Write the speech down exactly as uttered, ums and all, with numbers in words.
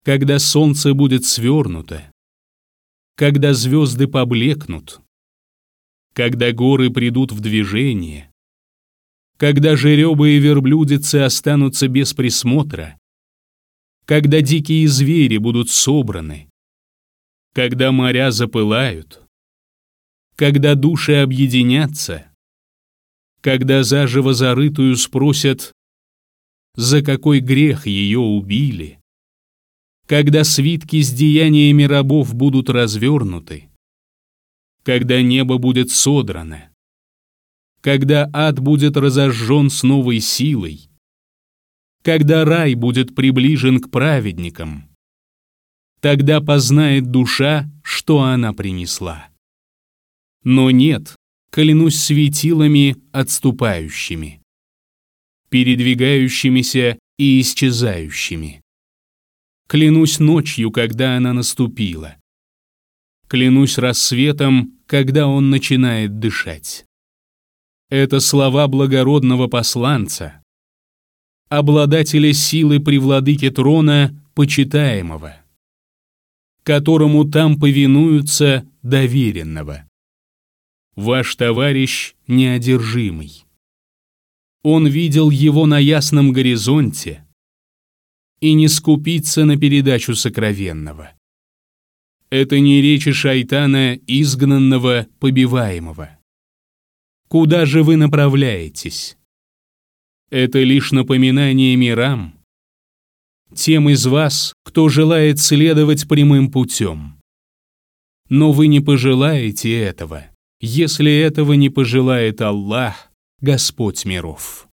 когда солнце будет свернуто, когда звезды поблекнут, когда горы придут в движение, когда жеребы и верблюдицы останутся без присмотра, когда дикие звери будут собраны, когда моря запылают, когда души объединятся, когда заживо зарытую спросят, за какой грех ее убили, когда свитки с деяниями рабов будут развернуты, когда небо будет содрано, когда ад будет разожжен с новой силой, когда рай будет приближен к праведникам, тогда познает душа, что она принесла. Но нет, клянусь светилами отступающими, передвигающимися и исчезающими. Клянусь ночью, когда она наступила. Клянусь рассветом, когда он начинает дышать. Это слова благородного посланца, обладателя силы при владыке трона, почитаемого, которому там повинуются доверенного. Ваш товарищ неодержимый. Он видел его на ясном горизонте и не скупится на передачу сокровенного. Это не речи шайтана, изгнанного, побиваемого. Куда же вы направляетесь? Это лишь напоминание мирам, тем из вас, кто желает следовать прямым путем. Но вы не пожелаете этого, если этого не пожелает Аллах, Господь миров.